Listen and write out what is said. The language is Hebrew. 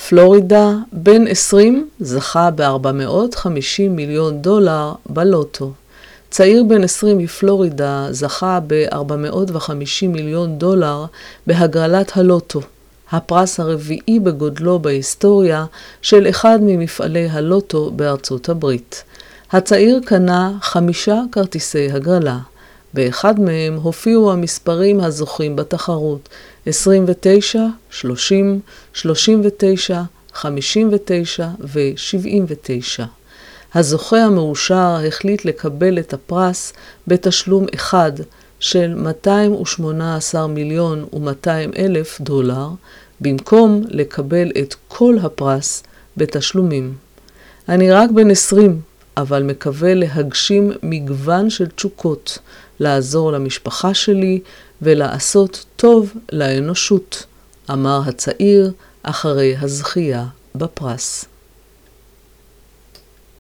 פלורידה, בן 20 זכה ב$450 מיליון בלוטו. צעיר בן 20 מפלורידה זכה ב$450 מיליון בהגרלת הלוטו, הפרס הרביעי בגודלו בהיסטוריה של אחד ממפעלי הלוטו בארצות הברית. הצעיר קנה 5 כרטיסי הגרלה. באחד מהם הופיעו המספרים הזוכים בתחרות 29, 30, 39, 59 ו-79. הזוכה המאושר החליט לקבל את הפרס בתשלום אחד של $218 מיליון ו$200,000, במקום לקבל את כל הפרס בתשלומים. אני רק בן 20, אבל מקווה להגשים מגוון של תשוקות, לעזור למשפחה שלי ולעשות טוב לאנושות, אמר הצעיר אחרי הזכייה בפרס.